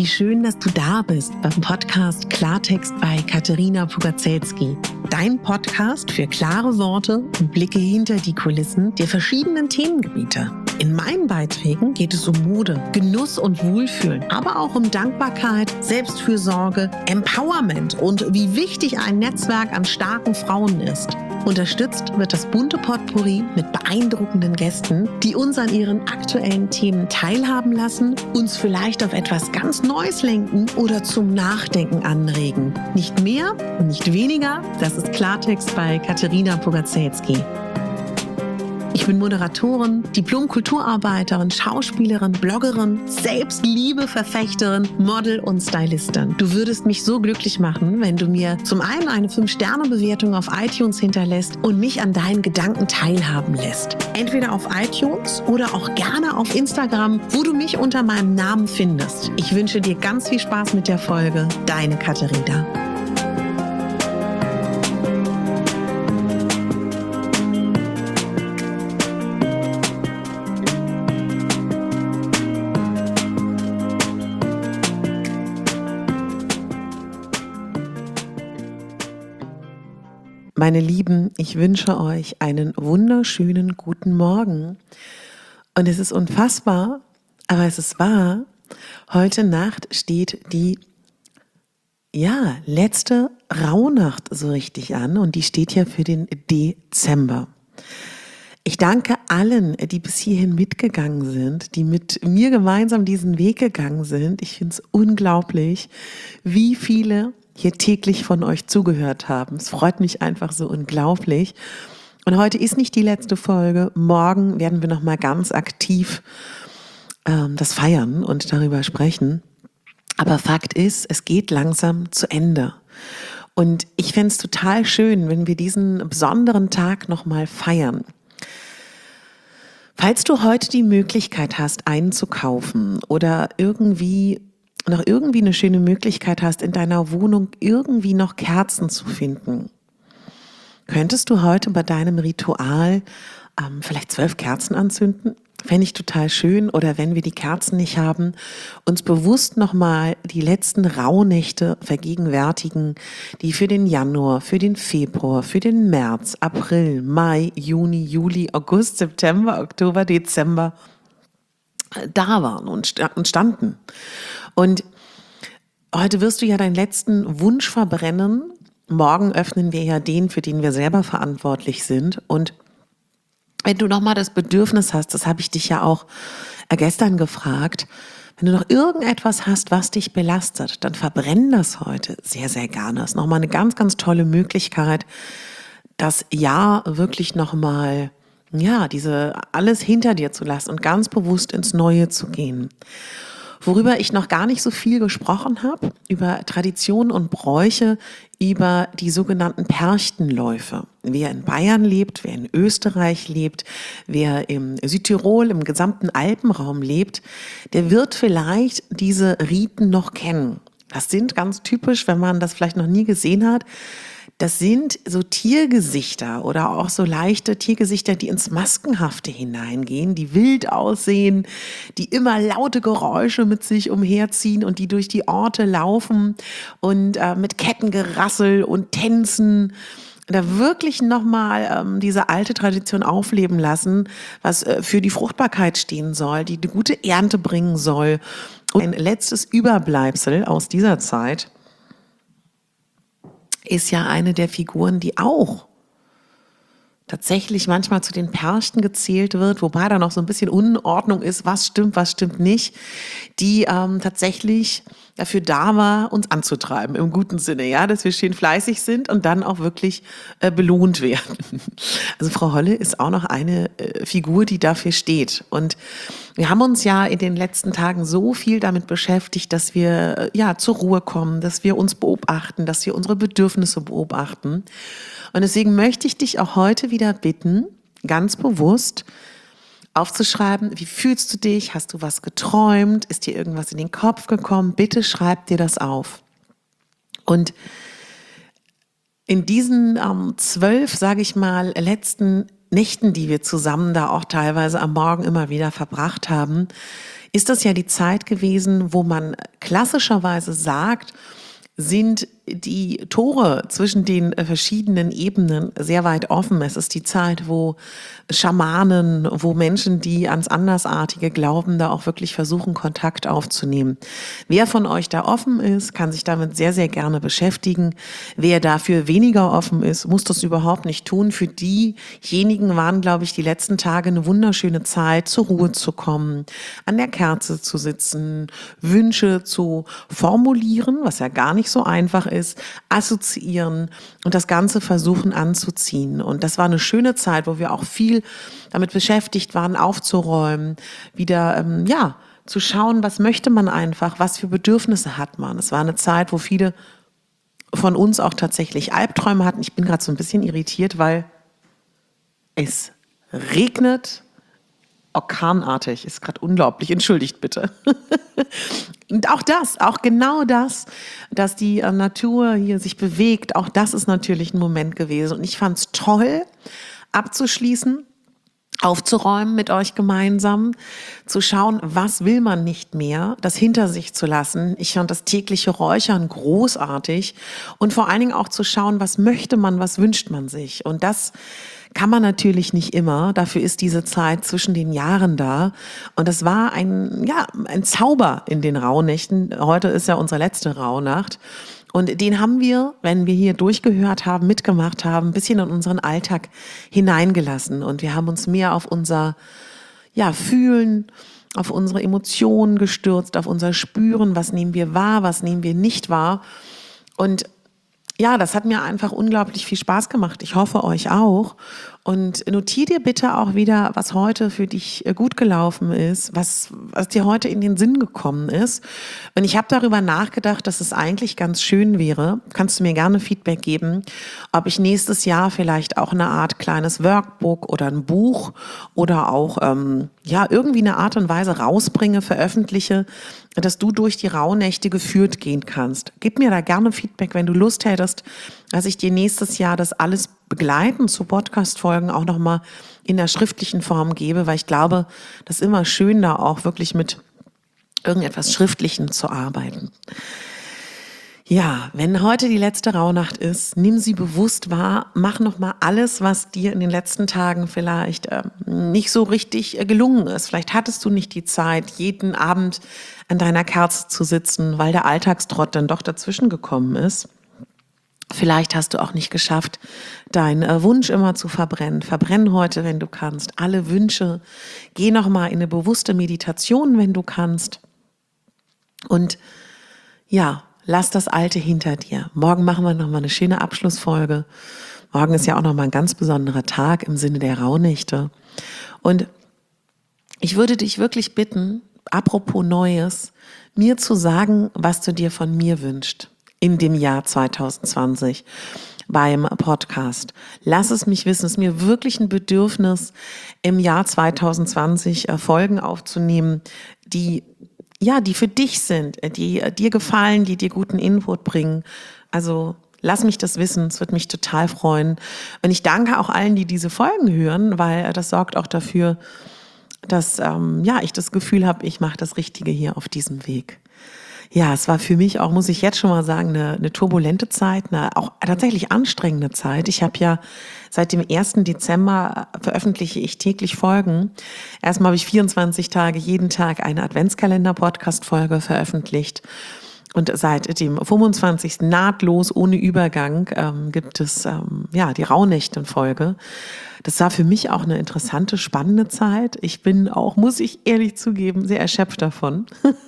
Wie schön, dass du da bist beim Podcast Klartext bei Katerina Pugacelski. Dein Podcast für klare Worte und Blicke hinter die Kulissen der verschiedenen Themengebiete. In meinen Beiträgen geht es um Mode, Genuss und Wohlfühlen, aber auch um Dankbarkeit, Selbstfürsorge, Empowerment und wie wichtig ein Netzwerk an starken Frauen ist. Unterstützt wird das bunte Potpourri mit beeindruckenden Gästen, die uns an ihren aktuellen Themen teilhaben lassen, uns vielleicht auf etwas ganz Neues lenken oder zum Nachdenken anregen. Nicht mehr, nicht weniger, das ist Klartext bei Katerina Pugacelski. Ich bin Moderatorin, Diplom-Kulturarbeiterin, Schauspielerin, Bloggerin, Selbstliebe-Verfechterin, Model und Stylistin. Du würdest mich so glücklich machen, wenn du mir zum einen eine 5-Sterne-Bewertung auf iTunes hinterlässt und mich an deinen Gedanken teilhaben lässt. Entweder auf iTunes oder auch gerne auf Instagram, wo du mich unter meinem Namen findest. Ich wünsche dir ganz viel Spaß mit der Folge. Deine Katerina. Meine Lieben, ich wünsche euch einen wunderschönen guten Morgen. Und es ist unfassbar, aber es ist wahr. Heute Nacht steht die letzte Rauhnacht so richtig an und die steht ja für den Dezember. Ich danke allen, die bis hierhin mitgegangen sind, die mit mir gemeinsam diesen Weg gegangen sind. Ich finde es unglaublich, wie viele hier täglich von euch zugehört haben. Es freut mich einfach so unglaublich. Und heute ist nicht die letzte Folge. Morgen werden wir nochmal ganz aktiv das feiern und darüber sprechen. Aber Fakt ist, es geht langsam zu Ende. Und ich fände es total schön, wenn wir diesen besonderen Tag nochmal feiern. Falls du heute die Möglichkeit hast, einzukaufen oder irgendwie eine schöne Möglichkeit hast, in deiner Wohnung irgendwie noch Kerzen zu finden, könntest du heute bei deinem Ritual vielleicht 12 Kerzen anzünden? Fände ich total schön. Oder wenn wir die Kerzen nicht haben, uns bewusst nochmal die letzten Rauhnächte vergegenwärtigen, die für den Januar, für den Februar, für den März, April, Mai, Juni, Juli, August, September, Oktober, Dezember da waren und standen. Und heute wirst du ja deinen letzten Wunsch verbrennen. Morgen öffnen wir ja den, für den wir selber verantwortlich sind. Und wenn du nochmal das Bedürfnis hast, das habe ich dich ja auch gestern gefragt, wenn du noch irgendetwas hast, was dich belastet, dann verbrenn das heute sehr, sehr gerne. Das ist nochmal eine ganz, ganz tolle Möglichkeit, das Jahr wirklich nochmal diese alles hinter dir zu lassen und ganz bewusst ins Neue zu gehen. Worüber ich noch gar nicht so viel gesprochen habe, über Traditionen und Bräuche, über die sogenannten Perchtenläufe. Wer in Bayern lebt, wer in Österreich lebt, wer im Südtirol, im gesamten Alpenraum lebt, der wird vielleicht diese Riten noch kennen. Das sind ganz typisch, wenn man das vielleicht noch nie gesehen hat. Das sind so Tiergesichter oder auch so leichte Tiergesichter, die ins Maskenhafte hineingehen, die wild aussehen, die immer laute Geräusche mit sich umherziehen und die durch die Orte laufen und mit Kettengerassel und Tänzen da wirklich nochmal diese alte Tradition aufleben lassen, was für die Fruchtbarkeit stehen soll, die eine gute Ernte bringen soll. Und ein letztes Überbleibsel aus dieser Zeit ist ja eine der Figuren, die auch tatsächlich manchmal zu den Perchten gezählt wird, wobei da noch so ein bisschen Unordnung ist, was stimmt nicht, die tatsächlich dafür da war, uns anzutreiben, im guten Sinne, ja, dass wir schön fleißig sind und dann auch wirklich belohnt werden. Also Frau Holle ist auch noch eine Figur, die dafür steht. Und wir haben uns ja in den letzten Tagen so viel damit beschäftigt, dass wir zur Ruhe kommen, dass wir uns beobachten, dass wir unsere Bedürfnisse beobachten. Und deswegen möchte ich dich auch heute wieder bitten, ganz bewusst aufzuschreiben, wie fühlst du dich, hast du was geträumt, ist dir irgendwas in den Kopf gekommen, bitte schreib dir das auf. Und in diesen 12, sage ich mal, letzten Nächten, die wir zusammen da auch teilweise am Morgen immer wieder verbracht haben, ist das ja die Zeit gewesen, wo man klassischerweise sagt, sind die Tore zwischen den verschiedenen Ebenen sehr weit offen. Es ist die Zeit, wo Schamanen, wo Menschen, die ans Andersartige glauben, da auch wirklich versuchen, Kontakt aufzunehmen. Wer von euch da offen ist, kann sich damit sehr, sehr gerne beschäftigen. Wer dafür weniger offen ist, muss das überhaupt nicht tun. Für diejenigen waren, glaube ich, die letzten Tage eine wunderschöne Zeit, zur Ruhe zu kommen, an der Kerze zu sitzen, Wünsche zu formulieren, was ja gar nicht so einfach ist, assoziieren und das Ganze versuchen anzuziehen. Und das war eine schöne Zeit, wo wir auch viel damit beschäftigt waren, aufzuräumen, wieder, zu schauen, was möchte man einfach, was für Bedürfnisse hat man. Es war eine Zeit, wo viele von uns auch tatsächlich Albträume hatten. Ich bin gerade so ein bisschen irritiert, weil es regnet orkanartig. Ist gerade unglaublich. Entschuldigt bitte. Und auch genau das, dass die Natur hier sich bewegt, auch das ist natürlich ein Moment gewesen. Und ich fand es toll, abzuschließen, aufzuräumen mit euch gemeinsam, zu schauen, was will man nicht mehr, das hinter sich zu lassen. Ich fand das tägliche Räuchern großartig und vor allen Dingen auch zu schauen, was möchte man, was wünscht man sich. Und das kann man natürlich nicht immer. Dafür ist diese Zeit zwischen den Jahren da. Und das war ein Zauber in den Rauhnächten. Heute ist ja unsere letzte Rauhnacht. Und den haben wir, wenn wir hier durchgehört haben, mitgemacht haben, ein bisschen in unseren Alltag hineingelassen. Und wir haben uns mehr auf unser Fühlen, auf unsere Emotionen gestürzt, auf unser Spüren, was nehmen wir wahr, was nehmen wir nicht wahr. Und ja, das hat mir einfach unglaublich viel Spaß gemacht. Ich hoffe, euch auch. Und notier dir bitte auch wieder, was heute für dich gut gelaufen ist, was dir heute in den Sinn gekommen ist. Und ich habe darüber nachgedacht, dass es eigentlich ganz schön wäre, kannst du mir gerne Feedback geben, ob ich nächstes Jahr vielleicht auch eine Art kleines Workbook oder ein Buch oder auch irgendwie eine Art und Weise rausbringe, veröffentliche, dass du durch die Rauhnächte geführt gehen kannst. Gib mir da gerne Feedback, wenn du Lust hättest, dass ich dir nächstes Jahr das alles begleitend zu Podcast-Folgen auch nochmal in der schriftlichen Form gebe, weil ich glaube, das ist immer schön, da auch wirklich mit irgendetwas Schriftlichem zu arbeiten. Ja, wenn heute die letzte Rauhnacht ist, nimm sie bewusst wahr, mach nochmal alles, was dir in den letzten Tagen vielleicht nicht so richtig gelungen ist. Vielleicht hattest du nicht die Zeit, jeden Abend an deiner Kerze zu sitzen, weil der Alltagstrott dann doch dazwischen gekommen ist. Vielleicht hast du auch nicht geschafft, deinen Wunsch immer zu verbrennen. Verbrenn heute, wenn du kannst, alle Wünsche. Geh nochmal in eine bewusste Meditation, wenn du kannst. Und lass das Alte hinter dir. Morgen machen wir nochmal eine schöne Abschlussfolge. Morgen ist ja auch nochmal ein ganz besonderer Tag im Sinne der Rauhnächte. Und ich würde dich wirklich bitten, apropos Neues, mir zu sagen, was du dir von mir wünschst in dem Jahr 2020 beim Podcast. Lass es mich wissen. Es ist mir wirklich ein Bedürfnis, im Jahr 2020 Folgen aufzunehmen, die für dich sind, die dir gefallen, die dir guten Input bringen. Also lass mich das wissen, es wird mich total freuen. Und ich danke auch allen, die diese Folgen hören, weil das sorgt auch dafür, dass ich das Gefühl habe, ich mache das Richtige hier auf diesem Weg. Ja, es war für mich auch, muss ich jetzt schon mal sagen, eine turbulente Zeit, eine auch tatsächlich anstrengende Zeit. Ich habe ja seit dem 1. Dezember veröffentliche ich täglich Folgen. Erstmal habe ich 24 Tage, jeden Tag eine Adventskalender-Podcast-Folge veröffentlicht. Und seit dem 25. nahtlos ohne Übergang gibt es die Rauhnächte-Folge. Das war für mich auch eine interessante, spannende Zeit. Ich bin auch, muss ich ehrlich zugeben, sehr erschöpft davon.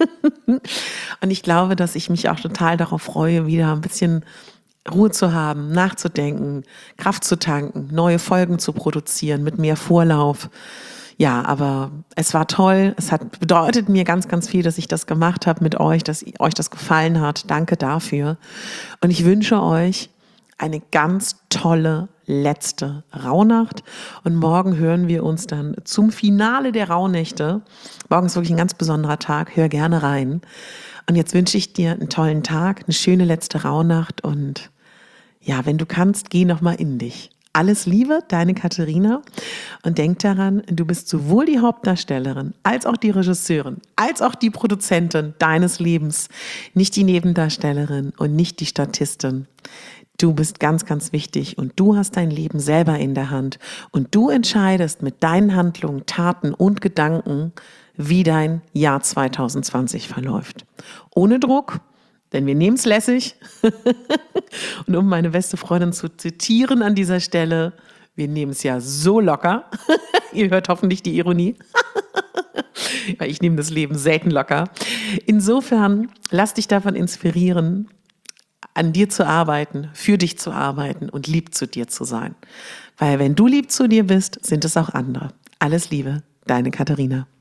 Und ich glaube, dass ich mich auch total darauf freue, wieder ein bisschen Ruhe zu haben, nachzudenken, Kraft zu tanken, neue Folgen zu produzieren mit mehr Vorlauf. Ja, aber es war toll. Es hat bedeutet mir ganz, ganz viel, dass ich das gemacht habe mit euch, dass euch das gefallen hat. Danke dafür. Und ich wünsche euch eine ganz tolle letzte Rauhnacht. Und morgen hören wir uns dann zum Finale der Rauhnächte. Morgen ist wirklich ein ganz besonderer Tag. Hör gerne rein. Und jetzt wünsche ich dir einen tollen Tag, eine schöne letzte Rauhnacht. Und ja, wenn du kannst, geh nochmal in dich. Alles Liebe, deine Katharina. Und denk daran, du bist sowohl die Hauptdarstellerin, als auch die Regisseurin, als auch die Produzentin deines Lebens. Nicht die Nebendarstellerin und nicht die Statistin. Du bist ganz, ganz wichtig und du hast dein Leben selber in der Hand. Und du entscheidest mit deinen Handlungen, Taten und Gedanken, wie dein Jahr 2020 verläuft. Ohne Druck, denn wir nehmen es lässig. Und um meine beste Freundin zu zitieren an dieser Stelle, wir nehmen es ja so locker. Ihr hört hoffentlich die Ironie. Weil ich nehme das Leben selten locker. Insofern, lass dich davon inspirieren, an dir zu arbeiten, für dich zu arbeiten und lieb zu dir zu sein. Weil wenn du lieb zu dir bist, sind es auch andere. Alles Liebe, deine Katharina.